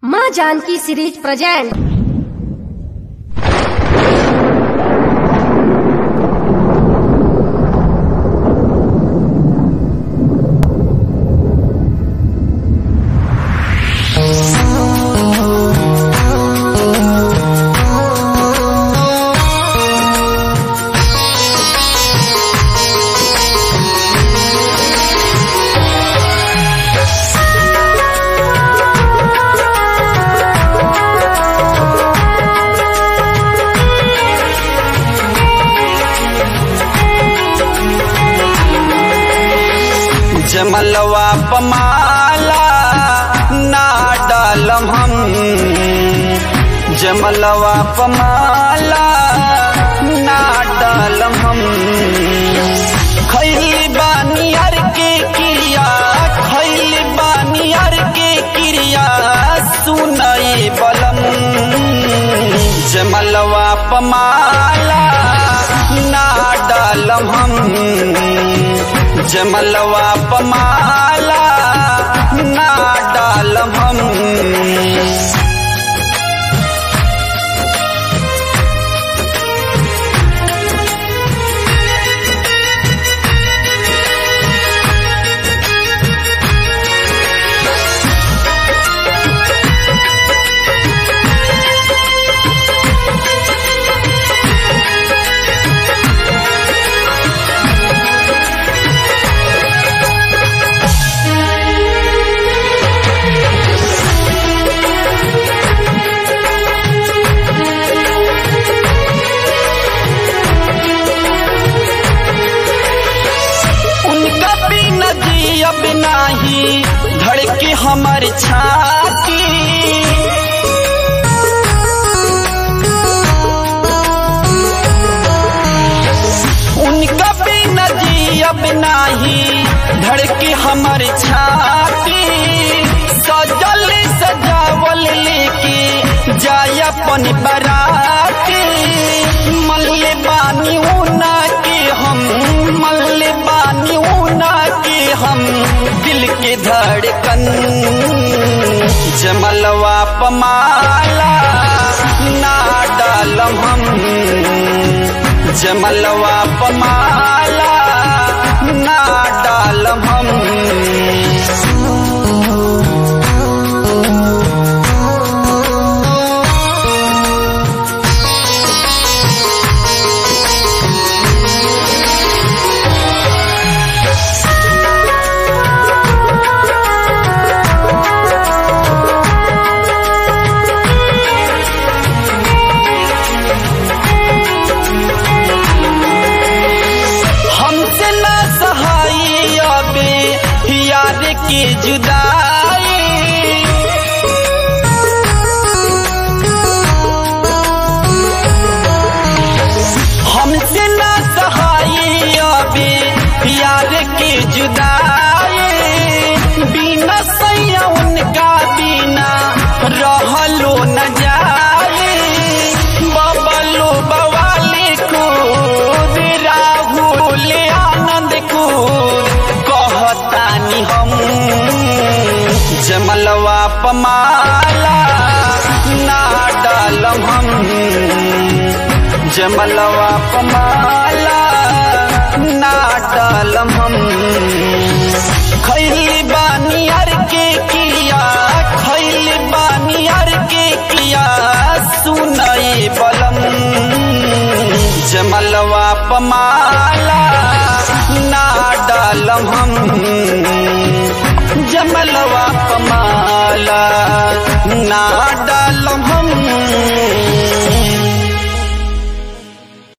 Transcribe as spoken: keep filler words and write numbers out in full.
माँ Janki series present. जमलवा पमाला ना डालम हम, जमलवा पमाला ना डालम हम। खैली बानी अर के क्रिया, खैली बानी अर के क्रिया सुनाई बलम। जमलवा पमाला ना डालम हम, जमलवा पमाला ना डालम हम। अब नाही धड़के हमर छाती, उनका बिना जी अब नाही धड़के हमर छाती। सजल सजावल लेके जाय अपन बराती, मल्ले बानी ऊना के हम, मल्ले बानी ऊना के हम दिल के धड़कन। जमलवा पमाला ना डालम हम, जमलवा पमाला ना डालम हम। की जुदाई हमसे ना सहाई अबे यार की जुदाई। बिना सैया उनका बिना रहलो न जाए। बबलू बवाली को राहुल आनंद को कहतानी हम। जमलवा पमाला ना डालम हम, जमलवा पमाला ना डालम हम। खैली बानी अर के क्रिया, खैली बानी अर के क्रिया सुनाई बलम। जमलवा पमाला ना डालम हम, जमलवा पमाला ना